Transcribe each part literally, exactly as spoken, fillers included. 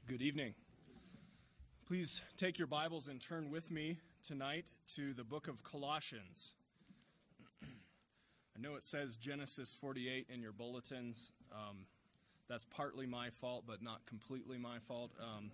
Good evening. Please take your Bibles and turn with me tonight to the book of Colossians. I know it says Genesis forty-eight in your bulletins. Um, that's partly my fault, but not completely my fault. Um,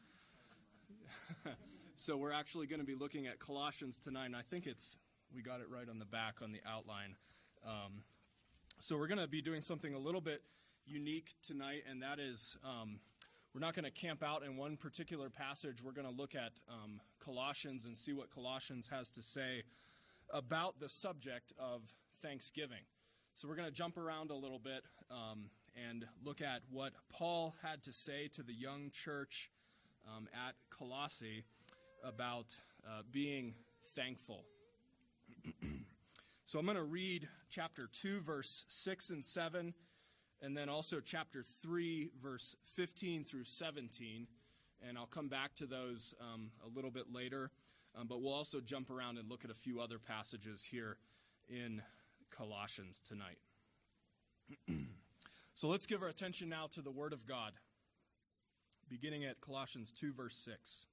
so we're actually going to be looking at Colossians tonight, and I think it's we got it right on the back on the outline. Um, so we're going to be doing something a little bit unique tonight, and that is um, we're not going to camp out in one particular passage. We're going to look at um, Colossians and see what Colossians has to say about the subject of Thanksgiving. So we're going to jump around a little bit um, and look at what Paul had to say to the young church um, at Colossae about uh, being thankful. So I'm going to read chapter two, verse six and seven, and then also chapter three, verse fifteen through seventeen, and I'll come back to those um, a little bit later, um, but we'll also jump around and look at a few other passages here in Colossians tonight. So let's give our attention now to the Word of God, beginning at Colossians two, verse six.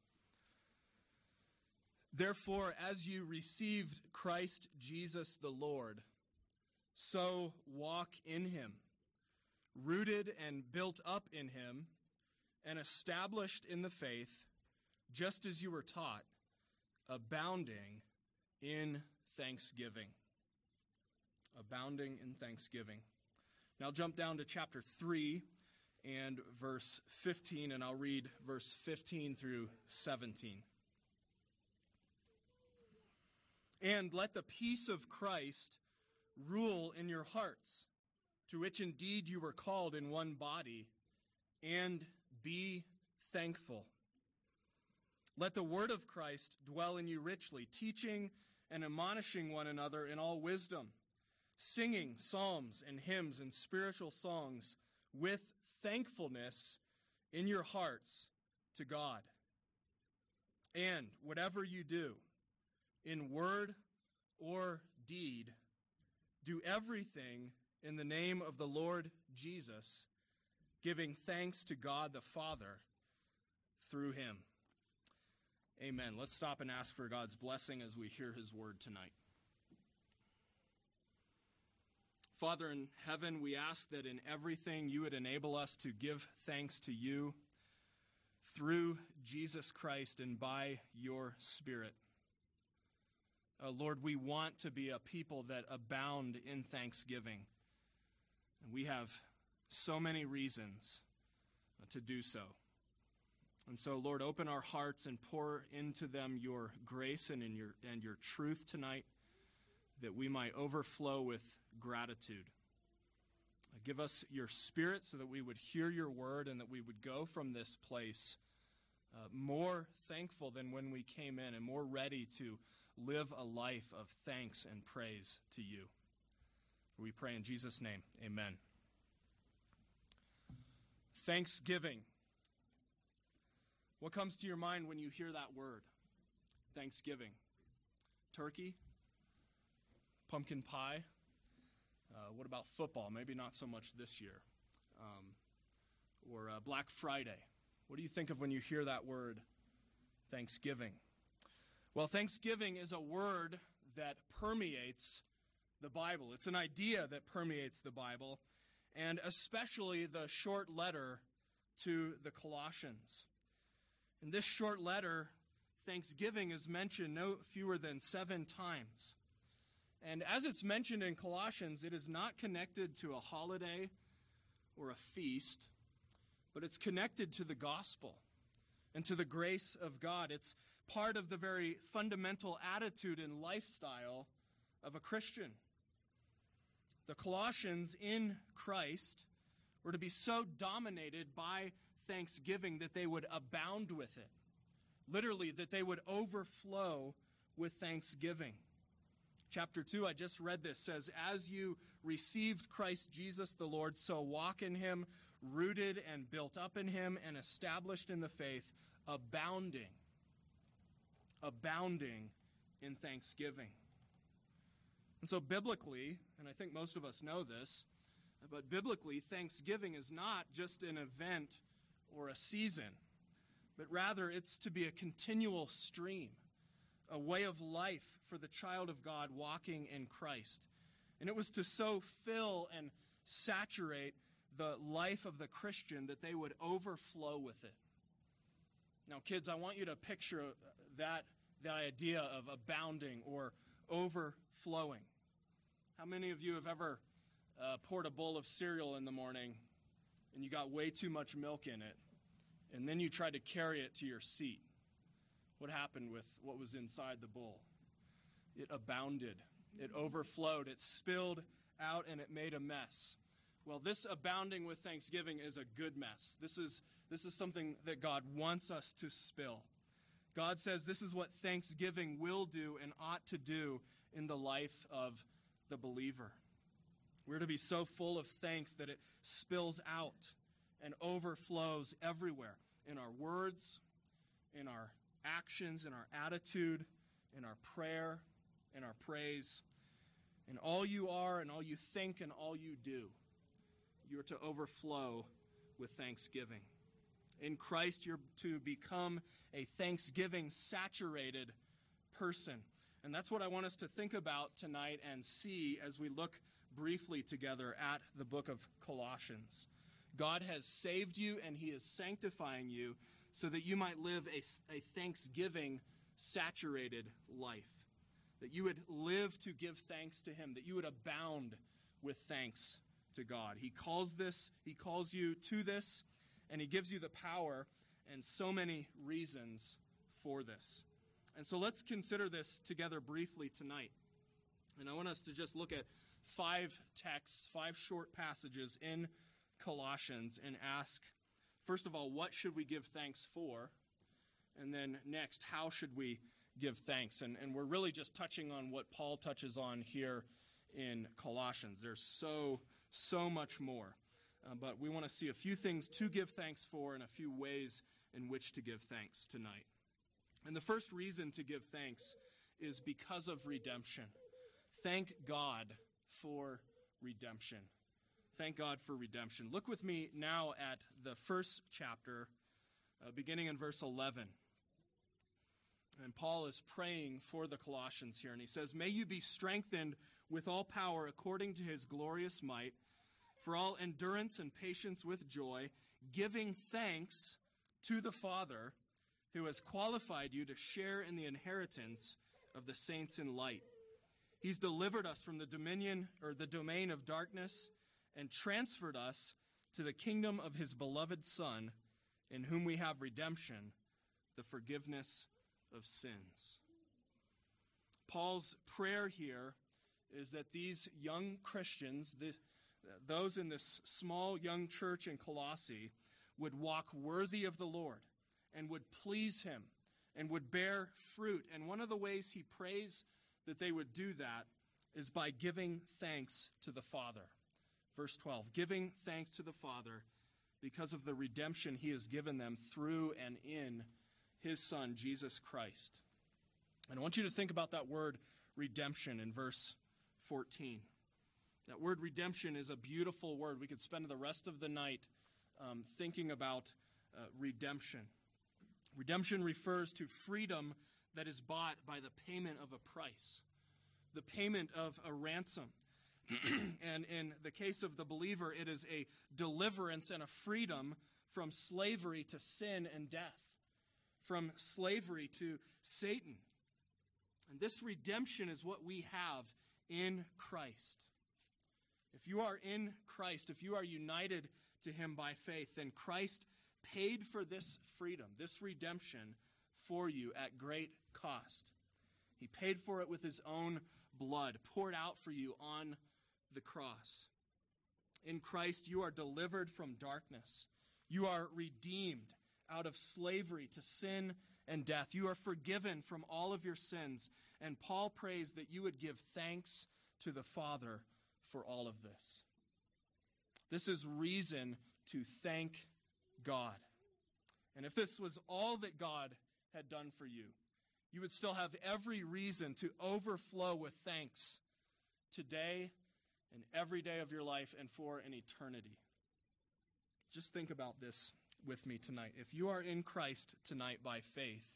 Therefore, as you received Christ Jesus the Lord, so walk in him, rooted and built up in him, and established in the faith, just as you were taught, abounding in thanksgiving. Abounding in thanksgiving. Now jump down to chapter three and verse fifteen, and I'll read verse fifteen through seventeen. And let the peace of Christ rule in your hearts, to which indeed you were called in one body, and be thankful. Let the word of Christ dwell in you richly, teaching and admonishing one another in all wisdom, singing psalms and hymns and spiritual songs with thankfulness in your hearts to God. And whatever you do, in word or deed, do everything in the name of the Lord Jesus, giving thanks to God the Father through him. Amen. Let's stop and ask for God's blessing as we hear his word tonight. Father in heaven, we ask that in everything you would enable us to give thanks to you through Jesus Christ and by your Spirit. Uh, Lord, we want to be a people that abound in thanksgiving. And we have so many reasons to do so. And so, Lord, open our hearts and pour into them your grace and in your and your truth tonight, that we might overflow with gratitude. Uh, give us your Spirit so that we would hear your word and that we would go from this place uh, more thankful than when we came in and more ready to live a life of thanks and praise to you. We pray in Jesus' name, amen. Thanksgiving. What comes to your mind when you hear that word? Thanksgiving. Turkey? Pumpkin pie? Uh, what about football? Maybe not so much this year. Um, or uh, Black Friday. What do you think of when you hear that word, Thanksgiving? Well, Thanksgiving is a word that permeates the Bible. It's an idea that permeates the Bible, and especially the short letter to the Colossians. In this short letter, Thanksgiving is mentioned no fewer than seven times. And as it's mentioned in Colossians, it is not connected to a holiday or a feast, but it's connected to the gospel and to the grace of God. It's part of the very fundamental attitude and lifestyle of a Christian. The Colossians in Christ were to be so dominated by thanksgiving that they would abound with it. Literally, that they would overflow with thanksgiving. Chapter two, I just read this, says, as you received Christ Jesus the Lord, so walk in him, rooted and built up in him and established in the faith, abounding, abounding in thanksgiving. And so biblically, and I think most of us know this, but biblically, Thanksgiving is not just an event or a season. but rather it's to be a continual stream, a way of life for the child of God walking in Christ. And it was to so fill and saturate the life of the Christian that they would overflow with it. Now, kids, I want you to picture that, that idea of abounding or overflowing. How many of you have ever uh, poured a bowl of cereal in the morning and you got way too much milk in it, and then you tried to carry it to your seat? What happened with what was inside the bowl? It abounded. It overflowed. It spilled out and it made a mess. Well, this abounding with thanksgiving is a good mess. This is, this is something that God wants us to spill. God says this is what thanksgiving will do and ought to do in the life of the believer. We're to be so full of thanks that it spills out and overflows everywhere, in our words, in our actions, in our attitude, in our prayer, in our praise, in all you are and all you think and all you do. You're to overflow with thanksgiving. In Christ, you're to become a thanksgiving-saturated person. And that's what I want us to think about tonight and see as we look briefly together at the book of Colossians. God has saved you and he is sanctifying you so that you might live a, a thanksgiving-saturated life, that you would live to give thanks to him, that you would abound with thanks to God. He calls this, he calls you to this, and he gives you the power and so many reasons for this. And so let's consider this together briefly tonight. And I want us to just look at five texts, five short passages in Colossians and ask, first of all, what should we give thanks for? And then next, how should we give thanks? And, and we're really just touching on what Paul touches on here in Colossians. There's so, so much more. Uh, but we want to see a few things to give thanks for and a few ways in which to give thanks tonight. And the first reason to give thanks is because of redemption. Thank God for redemption. Thank God for redemption. Look with me now at the first chapter, uh, beginning in verse eleven. And Paul is praying for the Colossians here, and he says, "May you be strengthened with all power according to his glorious might, for all endurance and patience with joy, giving thanks to the Father who has qualified you to share in the inheritance of the saints in light. He's delivered us from the dominion or the domain of darkness and transferred us to the kingdom of his beloved Son, in whom we have redemption, the forgiveness of sins." Paul's prayer here is that these young Christians, the, those in this small young church in Colossae, would walk worthy of the Lord and would please him and would bear fruit. And one of the ways he prays that they would do that is by giving thanks to the Father. Verse twelve, giving thanks to the Father because of the redemption he has given them through and in his Son, Jesus Christ. And I want you to think about that word redemption in verse fourteen. That word redemption is a beautiful word. We could spend the rest of the night um, thinking about uh, redemption. Redemption refers to freedom that is bought by the payment of a price, the payment of a ransom. And in the case of the believer, it is a deliverance and a freedom from slavery to sin and death, from slavery to Satan. And this redemption is what we have in Christ. If you are in Christ, if you are united to him by faith, then Christ paid for this freedom, this redemption for you at great cost. He paid for it with his own blood, poured out for you on the cross. In Christ, you are delivered from darkness. You are redeemed out of slavery to sin and death. You are forgiven from all of your sins. And Paul prays that you would give thanks to the Father for all of this. This is reason to thank God. And if this was all that God had done for you, you would still have every reason to overflow with thanks today and every day of your life and for an eternity. Just think about this with me tonight. If you are in Christ tonight by faith,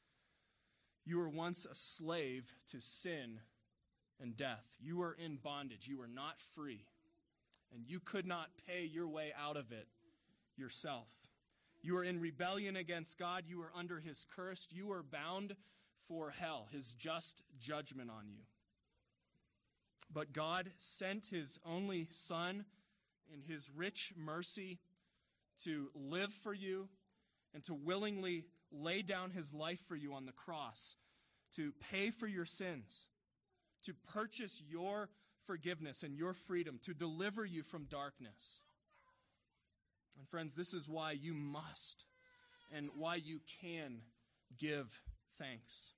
you were once a slave to sin and death. You were in bondage. You were not free. And you could not pay your way out of it yourself. You were in rebellion against God. You were under his curse. You were bound for hell, his just judgment on you. But God sent his only Son in his rich mercy to live for you and to willingly lay down his life for you on the cross, to pay for your sins, to purchase your forgiveness and your freedom, to deliver you from darkness. And friends, this is why you must and why you can give thanks.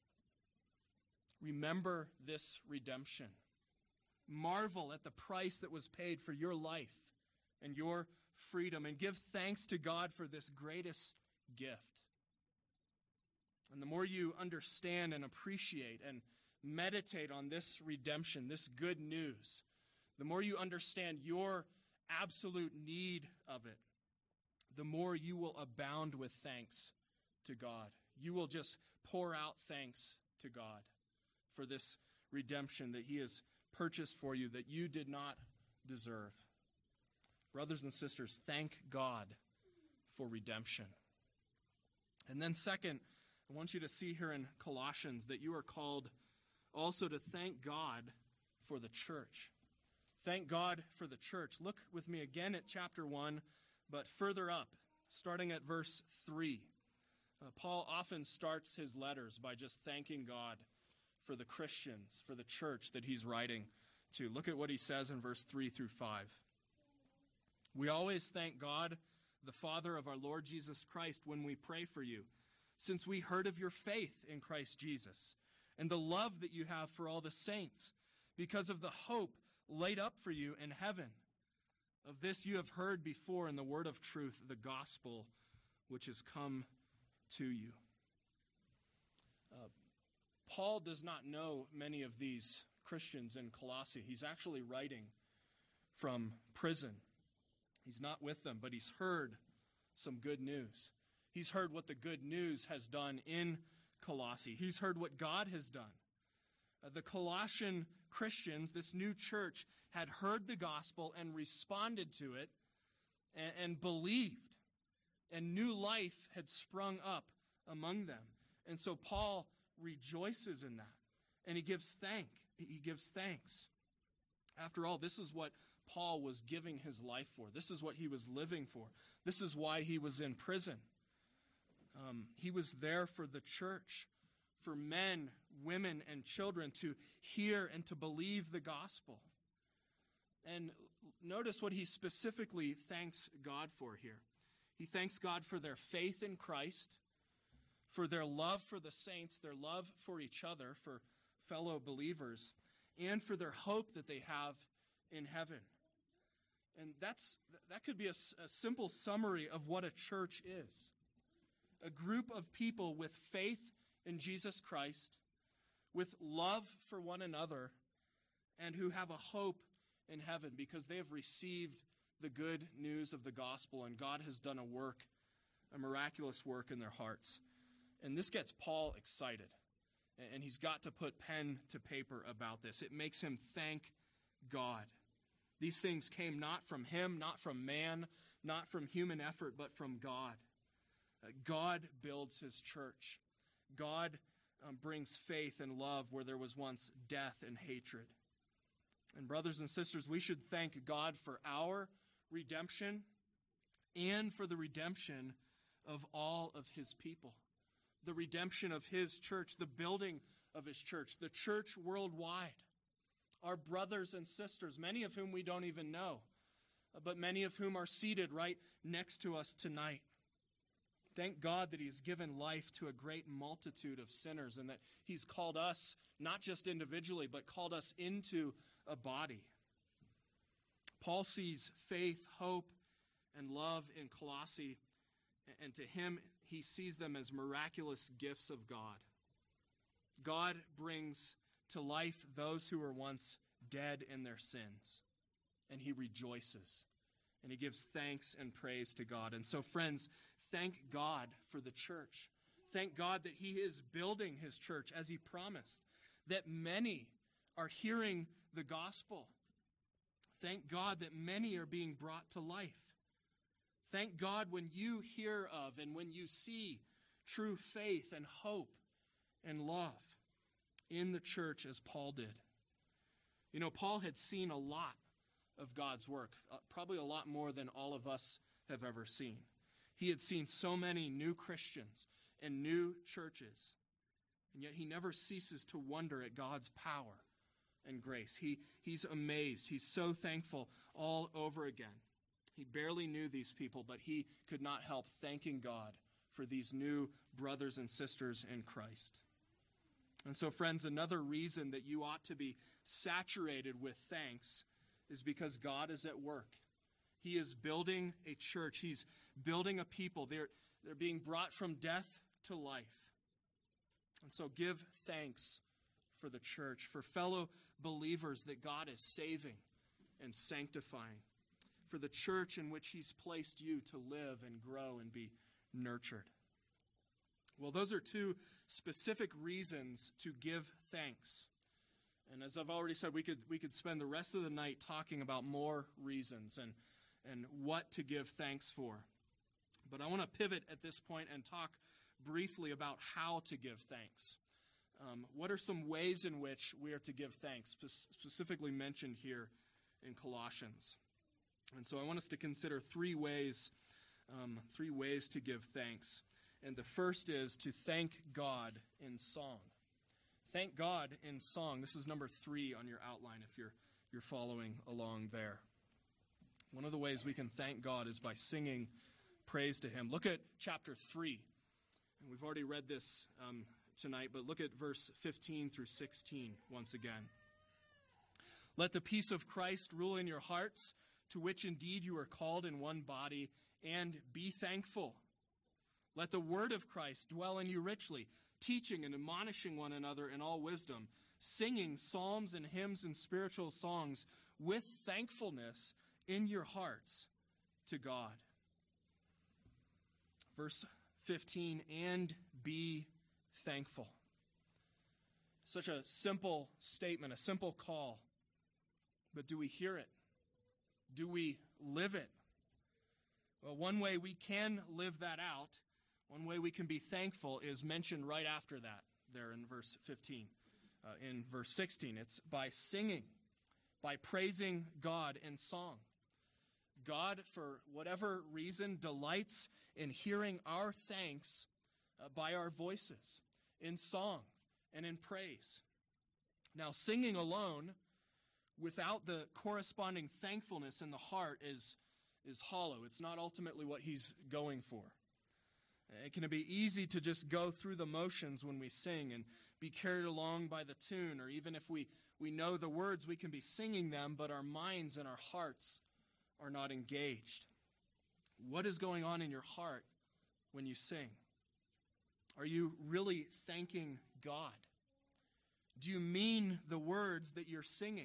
Remember this redemption. Marvel at the price that was paid for your life and your freedom, and give thanks to God for this greatest gift. And the more you understand and appreciate and meditate on this redemption, this good news, the more you understand your absolute need of it, the more you will abound with thanks to God. You will just pour out thanks to God for this redemption that he has purchased for you that you did not deserve. Brothers and sisters, thank God for redemption. And then second, I want you to see here in Colossians that you are called also to thank God for the church. Thank God for the church. Look with me again at chapter one, but further up, starting at verse three. Uh, Paul often starts his letters by just thanking God for the Christians, for the church that he's writing to. Look at what he says in verse three through five. We always thank God, the Father of our Lord Jesus Christ, when we pray for you, since we heard of your faith in Christ Jesus and the love that you have for all the saints, because of the hope laid up for you in heaven. Of this you have heard before in the word of truth, the gospel which has come to you. Uh, Paul does not know many of these Christians in Colossae. He's actually writing from prison. He's not with them, but he's heard some good news. He's heard what the good news has done in Colossae. He's heard what God has done. Uh, the Colossian Christians, this new church, had heard the gospel and responded to it and, and believed. And new life had sprung up among them. And so Paul rejoices in that. And he gives thank. He gives thanks. After all, this is what Paul was giving his life for. This is what he was living for. This is why he was in prison. Um, he was there for the church, for men, women, and children to hear and to believe the gospel. And notice what he specifically thanks God for here. He thanks God for their faith in Christ, for their love for the saints, their love for each other, for fellow believers, and for their hope that they have in heaven. And that's that could be a, a simple summary of what a church is. A group of people with faith in Jesus Christ, with love for one another, and who have a hope in heaven because they have received the good news of the gospel, and God has done a work, a miraculous work in their hearts. And this gets Paul excited, and he's got to put pen to paper about this. It makes him thank God. These things came not from him, not from man, not from human effort, but from God. God builds his church. God um, brings faith and love where there was once death and hatred. And brothers and sisters, we should thank God for our redemption and for the redemption of all of his people. The redemption of his church, the building of his church, the church worldwide. Our brothers and sisters, many of whom we don't even know, but many of whom are seated right next to us tonight. Thank God that he has given life to a great multitude of sinners and that he's called us, not just individually, but called us into a body. Paul sees faith, hope, and love in Colossae, and to him, he sees them as miraculous gifts of God. God brings to life those who were once dead in their sins, and he rejoices. And he gives thanks and praise to God. And so, friends, thank God for the church. Thank God that he is building his church as he promised, that many are hearing the gospel. Thank God that many are being brought to life. Thank God when you hear of and when you see true faith and hope and love in the church as Paul did. You know, Paul had seen a lot of God's work, uh, probably a lot more than all of us have ever seen. He had seen so many new Christians and new churches, and yet he never ceases to wonder at God's power and grace. He, he's amazed. He's so thankful all over again. He barely knew these people, but he could not help thanking God for these new brothers and sisters in Christ. And so, friends, another reason that you ought to be saturated with thanks is because God is at work. He is building a church. He's building a people. They're, they're being brought from death to life. And so give thanks for the church, for fellow believers that God is saving and sanctifying, for the church in which he's placed you to live and grow and be nurtured. Well, those are two specific reasons to give thanks. And as I've already said, we could we could spend the rest of the night talking about more reasons and, and what to give thanks for. But I want to pivot at this point and talk briefly about how to give thanks. Um, what are some ways in which we are to give thanks, spe- specifically mentioned here in Colossians? And so I want us to consider three ways, um, three ways to give thanks. And the first is to thank God in song. Thank God in song. This is number three on your outline if you're you're following along there. One of the ways we can thank God is by singing praise to him. Look at chapter three. And we've already read this um, tonight, but look at verse fifteen through sixteen once again. Let the peace of Christ rule in your hearts, to which indeed you are called in one body, and be thankful. Let the word of Christ dwell in you richly, teaching and admonishing one another in all wisdom, singing psalms and hymns and spiritual songs with thankfulness in your hearts to God. Verse fifteen, and be thankful. Such a simple statement, a simple call. But do we hear it? Do we live it? Well, one way we can live that out, one way we can be thankful is mentioned right after that, there in verse fifteen. Uh, in verse sixteen, it's by singing, by praising God in song. God, for whatever reason, delights in hearing our thanks uh, by our voices, in song and in praise. Now, singing alone, without the corresponding thankfulness in the heart, is, is hollow. It's not ultimately what he's going for. It can be easy to just go through the motions when we sing and be carried along by the tune, or even if we, we know the words, we can be singing them, but our minds and our hearts are not engaged. What is going on in your heart when you sing? Are you really thanking God? Do you mean the words that you're singing?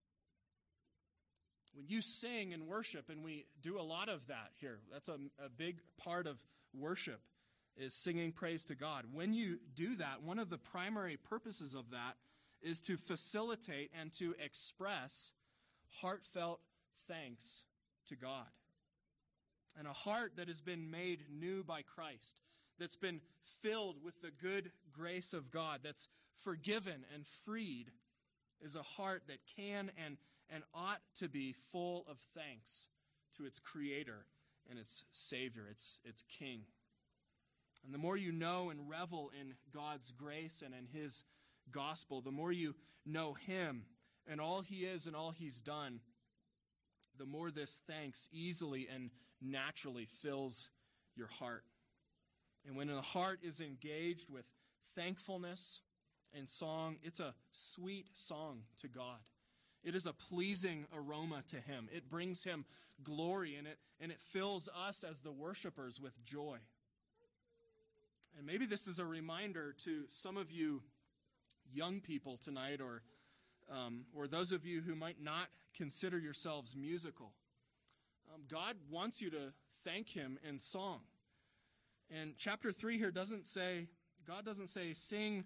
When you sing and worship, and we do a lot of that here, that's a, a big part of worship, is singing praise to God. When you do that, one of the primary purposes of that is to facilitate and to express heartfelt thanks to God. And a heart that has been made new by Christ, that's been filled with the good grace of God, that's forgiven and freed, is a heart that can and, and ought to be full of thanks to its Creator and its Savior, its, its King. And the more you know and revel in God's grace and in his gospel, the more you know him and all he is and all he's done, the more this thanks easily and naturally fills your heart. And when the heart is engaged with thankfulness and song, it's a sweet song to God. It is a pleasing aroma to him. It brings him glory, and it, and it fills us as the worshipers with joy. And maybe this is a reminder to some of you young people tonight, or um, or those of you who might not consider yourselves musical. Um, God wants you to thank him in song. And chapter three here doesn't say, God doesn't say, sing,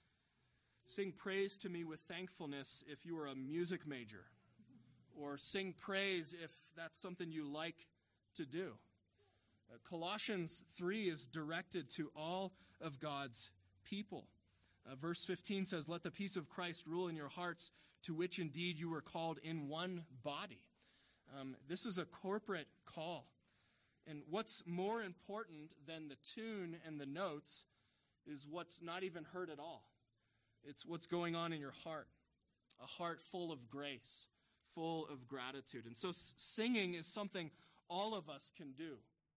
sing praise to me with thankfulness if you are a music major, or sing praise if that's something you like to do. Uh, Colossians three is directed to all of God's people. Uh, verse fifteen says, let the peace of Christ rule in your hearts, to which indeed you were called in one body. Um, this is a corporate call. And what's more important than the tune and the notes is what's not even heard at all. It's what's going on in your heart, a heart full of grace, full of gratitude. And so s- singing is something all of us can do,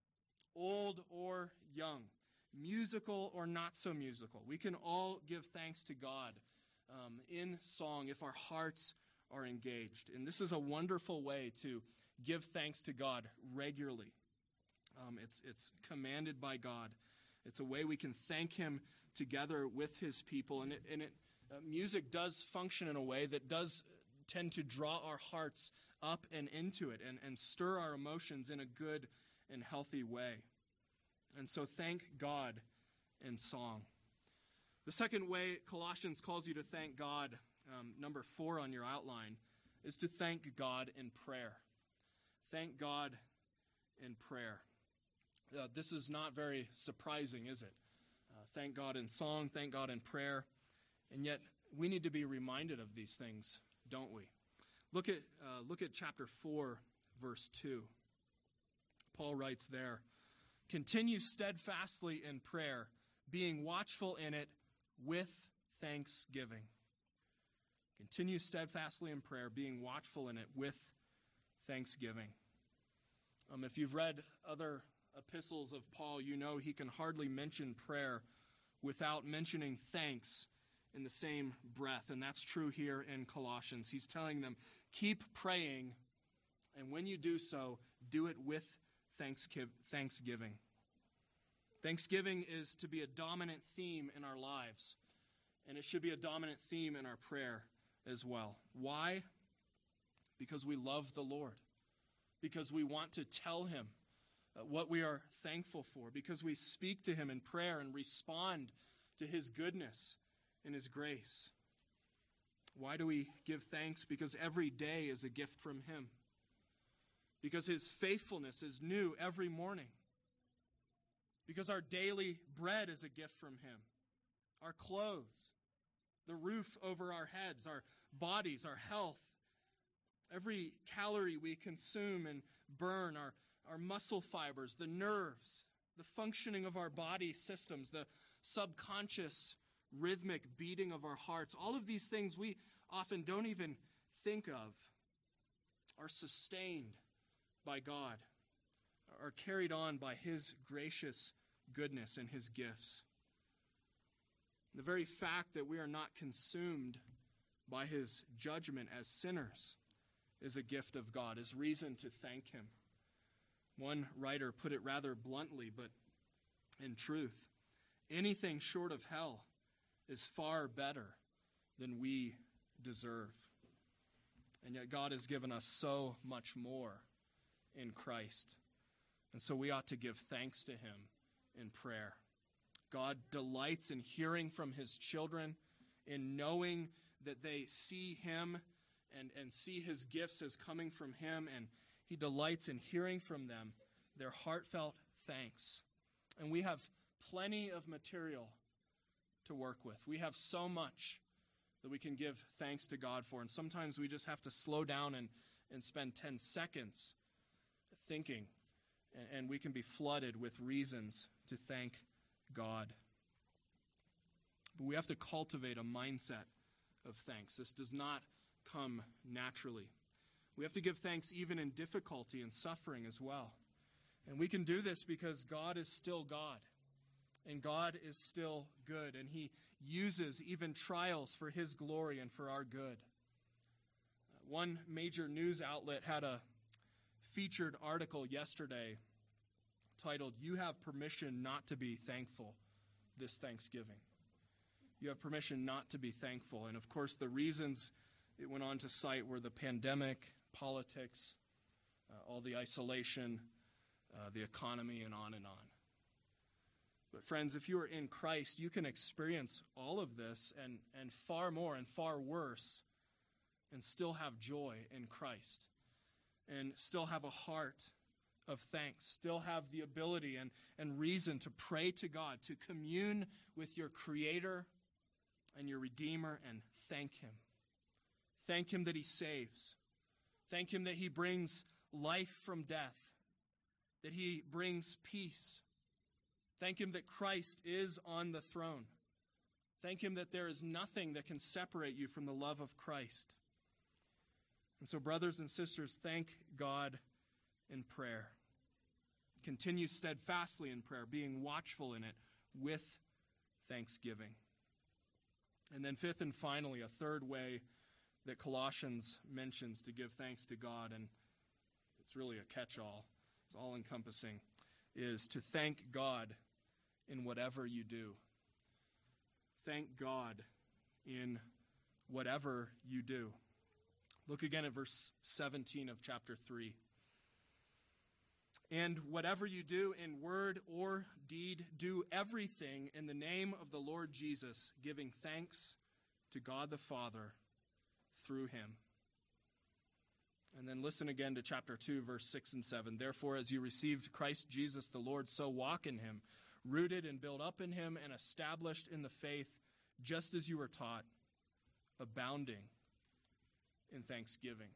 old or young, musical or not so musical. We can all give thanks to God um, in song if our hearts are engaged. And this is a wonderful way to give thanks to God regularly. Um, it's, it's commanded by God. It's a way we can thank him together with his people. And, it, and it, uh, music does function in a way that does tend to draw our hearts up and into it and, and stir our emotions in a good and healthy way. And so thank God in song. The second way Colossians calls you to thank God, um, number four on your outline, is to thank God in prayer. Thank God in prayer. Uh, this is not very surprising, is it? Uh, thank God in song, thank God in prayer. And yet, we need to be reminded of these things, don't we? Look at, uh, look at chapter four, verse two. Paul writes there, continue steadfastly in prayer, being watchful in it with thanksgiving. Continue steadfastly in prayer, being watchful in it with thanksgiving. Um, if you've read other epistles of Paul, you know he can hardly mention prayer without mentioning thanks in the same breath. And that's true here in Colossians. He's telling them, keep praying, and when you do so, do it with thanksgiving. Thanksgiving is to be a dominant theme in our lives, and it should be a dominant theme in our prayer as well. Why? Because we love the Lord. Because we want to tell him what we are thankful for, because we speak to him in prayer and respond to his goodness and his grace. Why do we give thanks? Because every day is a gift from him. Because his faithfulness is new every morning. Because our daily bread is a gift from him. Our clothes, the roof over our heads, our bodies, our health, every calorie we consume and burn, our Our muscle fibers, the nerves, the functioning of our body systems, the subconscious rhythmic beating of our hearts, all of these things we often don't even think of are sustained by God, are carried on by his gracious goodness and his gifts. The very fact that we are not consumed by his judgment as sinners is a gift of God, is reason to thank him. One writer put it rather bluntly, but in truth, anything short of hell is far better than we deserve. And yet God has given us so much more in Christ. And so we ought to give thanks to him in prayer. God delights in hearing from his children, in knowing that they see him and, and see his gifts as coming from him, and he delights in hearing from them their heartfelt thanks. And we have plenty of material to work with. We have so much that we can give thanks to God for. And sometimes we just have to slow down and, and spend ten seconds thinking. And, and we can be flooded with reasons to thank God. But we have to cultivate a mindset of thanks. This does not come naturally. We have to give thanks even in difficulty and suffering as well. And we can do this because God is still God. And God is still good. And he uses even trials for his glory and for our good. Uh, one major news outlet had a featured article yesterday titled, "You Have Permission Not to Be Thankful This Thanksgiving." You have permission not to be thankful. And of course, the reasons it went on to cite were the pandemic, politics, uh, all the isolation, uh, the economy, and on and on. But friends, if you are in Christ, you can experience all of this and, and far more and far worse and still have joy in Christ and still have a heart of thanks, still have the ability and, and reason to pray to God, to commune with your Creator and your Redeemer and thank Him. Thank Him that He saves. Thank Him that He brings life from death, that He brings peace. Thank Him that Christ is on the throne. Thank Him that there is nothing that can separate you from the love of Christ. And so, brothers and sisters, thank God in prayer. Continue steadfastly in prayer, being watchful in it with thanksgiving. And then fifth and finally, a third way that Colossians mentions to give thanks to God, and it's really a catch-all, it's all-encompassing, is to thank God in whatever you do. Thank God in whatever you do. Look again at verse seventeen of chapter three. And whatever you do in word or deed, do everything in the name of the Lord Jesus, giving thanks to God the Father through Him. And then listen again to chapter two, verse six and seven. Therefore, as you received Christ Jesus the Lord, so walk in Him, rooted and built up in Him and established in the faith, just as you were taught, abounding in thanksgiving.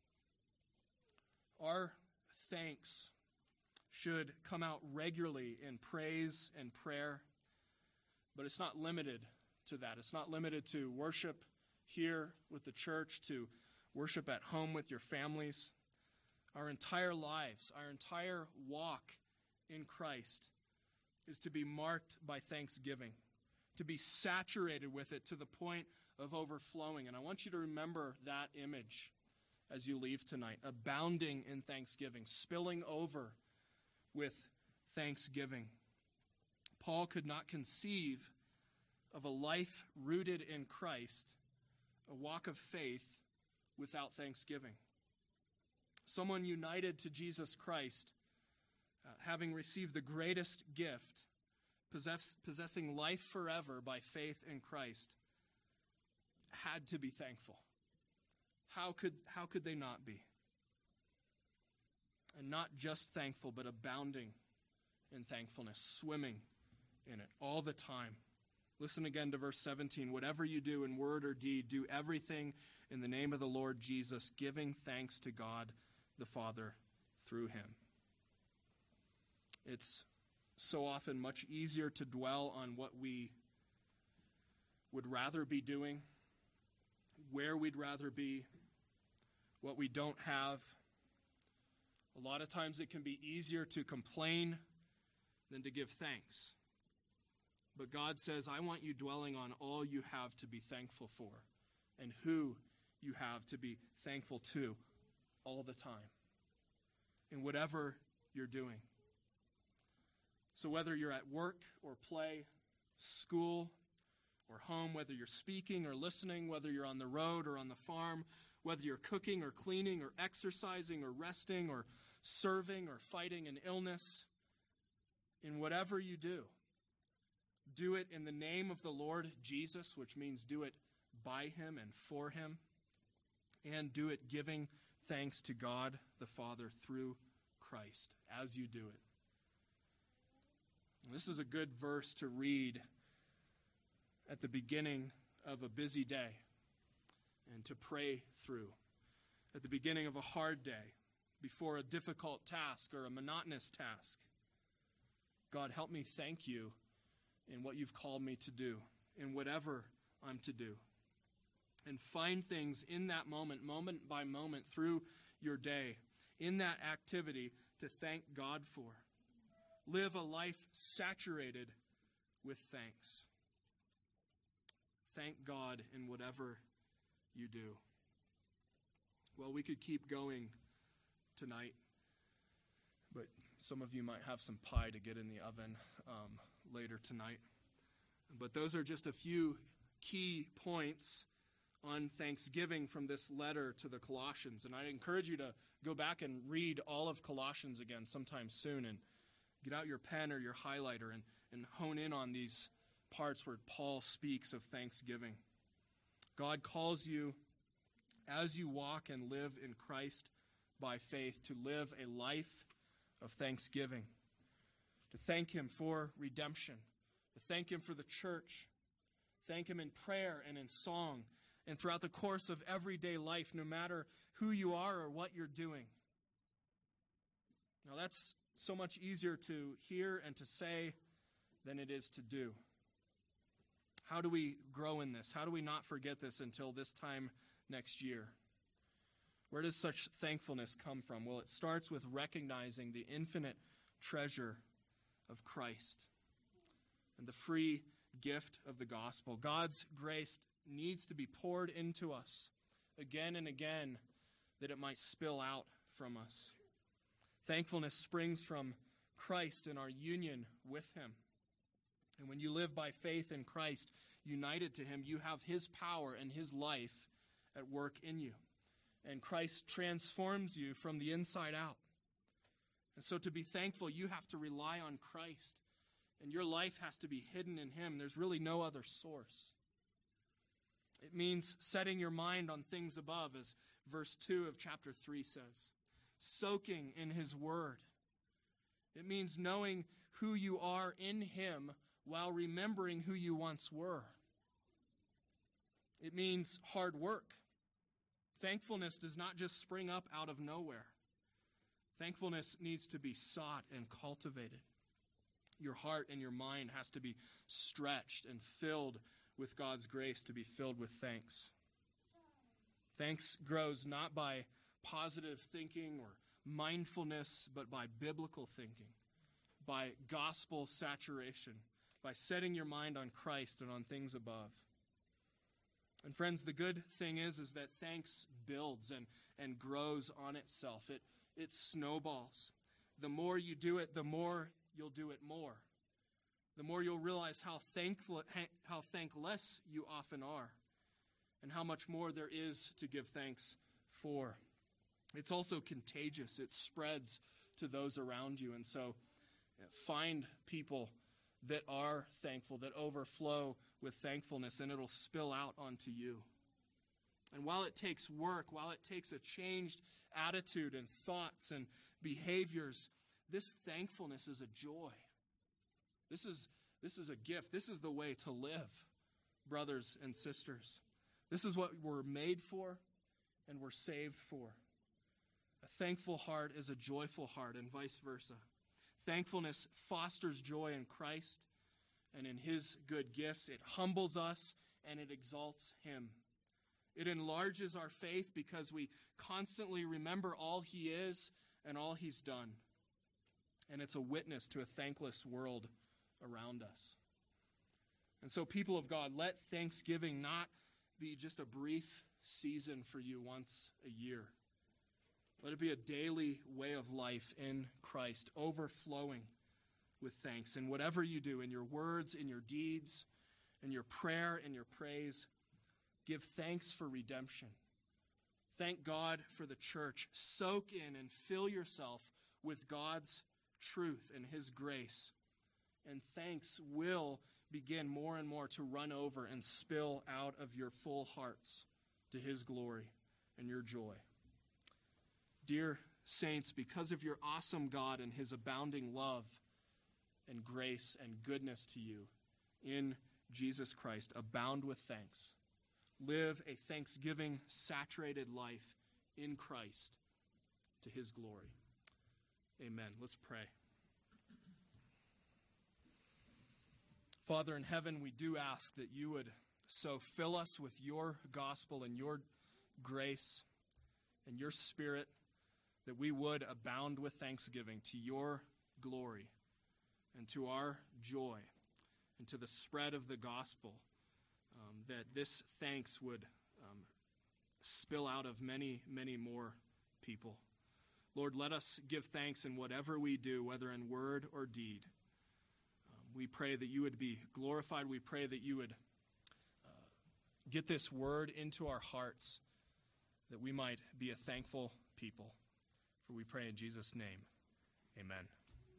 Our thanks should come out regularly in praise and prayer, but it's not limited to that. It's not limited to worship here with the church, to worship at home with your families. Our entire lives, our entire walk in Christ is to be marked by thanksgiving, to be saturated with it to the point of overflowing. And I want you to remember that image as you leave tonight, abounding in thanksgiving, spilling over with thanksgiving. Paul could not conceive of a life rooted in Christ, a walk of faith, without thanksgiving. Someone united to Jesus Christ, uh, having received the greatest gift, possess, possessing life forever by faith in Christ, had to be thankful. How could, how could they not be? And not just thankful, but abounding in thankfulness, swimming in it all the time. Listen again to verse seventeen. Whatever you do in word or deed, do everything in the name of the Lord Jesus, giving thanks to God the Father through Him. It's so often much easier to dwell on what we would rather be doing, where we'd rather be, what we don't have. A lot of times it can be easier to complain than to give thanks. But God says, I want you dwelling on all you have to be thankful for and who you have to be thankful to all the time in whatever you're doing. So whether you're at work or play, school or home, whether you're speaking or listening, whether you're on the road or on the farm, whether you're cooking or cleaning or exercising or resting or serving or fighting an illness, in whatever you do, do it in the name of the Lord Jesus, which means do it by Him and for Him, and do it giving thanks to God the Father through Christ as you do it. And this is a good verse to read at the beginning of a busy day and to pray through. At the beginning of a hard day, before a difficult task or a monotonous task. God, help me thank you in what you've called me to do, in whatever I'm to do. And find things in that moment, moment by moment, through your day, in that activity to thank God for. Live a life saturated with thanks. Thank God in whatever you do. Well, we could keep going tonight, but some of you might have some pie to get in the oven um, later tonight. But those are just a few key points on Thanksgiving from this letter to the Colossians. And I encourage you to go back and read all of Colossians again sometime soon and get out your pen or your highlighter and, and hone in on these parts where Paul speaks of thanksgiving. God calls you, as you walk and live in Christ by faith, to live a life of thanksgiving, to thank him for redemption, to thank him for the church, thank him in prayer and in song, and throughout the course of everyday life, no matter who you are or what you're doing. Now that's so much easier to hear and to say than it is to do. How do we grow in this? How do we not forget this until this time next year? Where does such thankfulness come from? Well, it starts with recognizing the infinite treasure of Christ and the free gift of the gospel. God's grace needs to be poured into us again and again that it might spill out from us. Thankfulness springs from Christ and our union with him. And when you live by faith in Christ, united to him, you have his power and his life at work in you. And Christ transforms you from the inside out. And so to be thankful, you have to rely on Christ. And your life has to be hidden in him. There's really no other source. It means setting your mind on things above, as verse two of chapter three says. Soaking in his word. It means knowing who you are in him while remembering who you once were. It means hard work. Thankfulness does not just spring up out of nowhere. Thankfulness needs to be sought and cultivated. Your heart and your mind has to be stretched and filled with God's grace to be filled with thanks. Thanks grows not by positive thinking or mindfulness, but by biblical thinking, by gospel saturation, by setting your mind on Christ and on things above. And friends, the good thing is, is that thanks builds and, and grows on itself. It, it snowballs. The more you do it, the more you'll do it more. The more you'll realize how thankful, how thankless you often are, and how much more there is to give thanks for. It's also contagious. It spreads to those around you. And so find people that are thankful, that overflow with thankfulness, and it'll spill out onto you. And while it takes work, while it takes a changed attitude and thoughts and behaviors, this thankfulness is a joy. This is, this is a gift. This is the way to live, brothers and sisters. This is what we're made for and we're saved for. A thankful heart is a joyful heart, and vice versa. Thankfulness fosters joy in Christ and in his good gifts. It humbles us and it exalts him. It enlarges our faith because we constantly remember all he is and all he's done. And it's a witness to a thankless world around us. And so, people of God, let Thanksgiving not be just a brief season for you once a year. Let it be a daily way of life in Christ, overflowing with thanks. And whatever you do, in your words, in your deeds, in your prayer, in your praise, give thanks for redemption. Thank God for the church. Soak in and fill yourself with God's truth and his grace. And thanks will begin more and more to run over and spill out of your full hearts to his glory and your joy. Dear saints, because of your awesome God and his abounding love and grace and goodness to you in Jesus Christ, abound with thanks. Live a thanksgiving-saturated life in Christ to his glory. Amen. Let's pray. Father in heaven, we do ask that you would so fill us with your gospel and your grace and your spirit, that we would abound with thanksgiving to your glory and to our joy and to the spread of the gospel, um, that this thanks would um, spill out of many, many more people. Lord, let us give thanks in whatever we do, whether in word or deed. Um, we pray that you would be glorified. We pray that you would uh, get this word into our hearts, that we might be a thankful people. For we pray in Jesus' name, amen.